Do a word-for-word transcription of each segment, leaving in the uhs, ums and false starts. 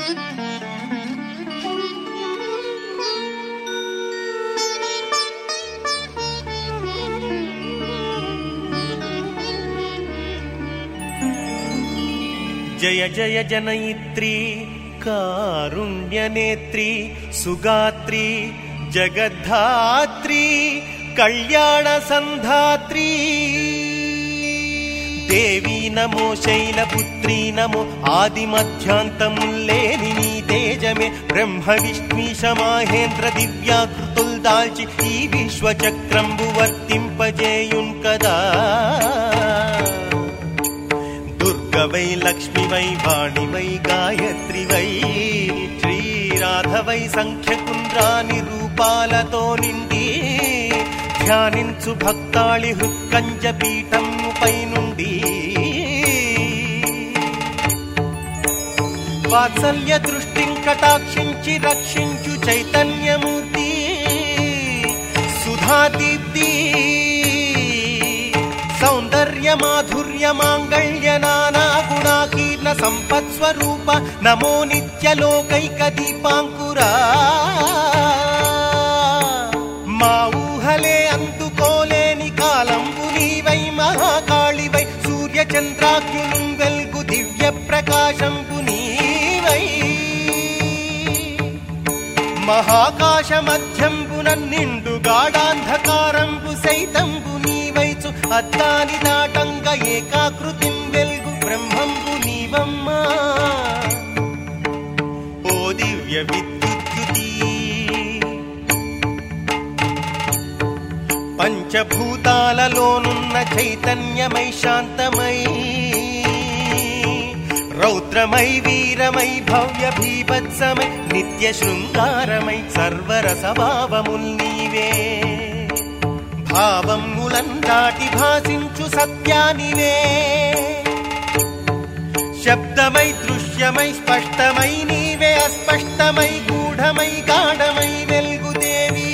జయ జయ జనయిత్రీ కారుణ్యనేత్రీ సుగాత్రీ జగద్ధాత్రీ కళ్యాణ సంధాత్రీ దేవీ నమో శైలపుత్రీ నమో ఆది మధ్యాంతముల్లేని నీ తేజమే బ్రహ్మ విష్ణీశ మాహేంద్ర దివ్యాకృతుల్ దాల్చి ఈ విశ్వచక్రంబు వర్తింపజేయున్ కదా. దుర్గవై లక్ష్మివై వాణివై గాయత్రివై శ్రీరాధవై సంఖ్యకుంద్రాని రూపాలతో నిండి ధ్యానించు భక్తాళి హృత్కంజ పీఠముపై నుండి వాత్సల్య దృష్టిం కటాక్షించి రక్షించు చైతన్యమూర్తి సుధాదీప్తి సౌందర్య మాధుర్య మాంగళ్య నానా గుణాకీర్ణ సంపత్స్వరూప నమో నిత్యలోకైక దీపాంకురా. మా ఊహలే అందుకోలేని కాలంబు నీవై మహాకాళివై సూర్యచంద్రాగ్నులు వెల్గు దివ్య ప్రకాశంబు నీవై మహాకాశ మధ్యంబున నిండు గాఢాంధకారంబు సైతంబు నీవైచు అద్దాని దాటంగ ఏకాకృతిం వెల్గు బ్రహ్మంబు నీవమ్మా. ఓ దివ్య విద్యుద్యుతి పంచభూతాలలోనున్న చైతన్యమై శాంతమై రౌద్రమై వీరమై భవ్య భీభత్సమై నిత్య శృంగారమై సర్వరసభావముల్ నీవే భావములన్ దాటి భాసించు సత్యానివే శబ్దమై దృశ్యమై స్పష్టమై నీవే అస్పష్టమై గూఢమై గాఢమై వెల్గు దేవి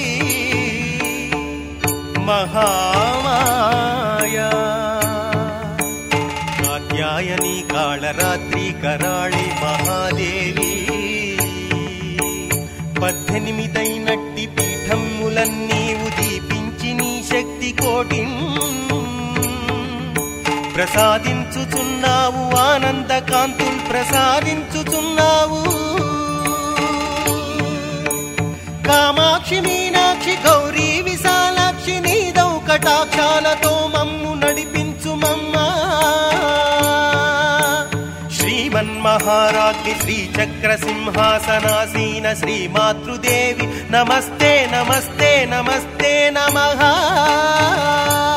మహామాయా. కాత్యాయని కాళరాత్రి కరాళి మహాదేవి పద్దెనిమిదైనట్టి పీఠములన్నీవు దీపించి నీ శక్తి కోటి ప్రసాదించుచున్నావు ఆనంద కాంతుల్ ప్రసాదించుచున్నావు. కామాక్షి మీనాక్షి గౌరీ విశాలాక్షి నీదౌ కటాక్షాలతో మమ్ము నడిపించు మమ్మా. శ్రీమన్మహారాజ్ఞి శ్రీచక్ర సింహాసనాసీన శ్రీమాతృదేవి నమస్తే నమస్తే నమస్తే నమః.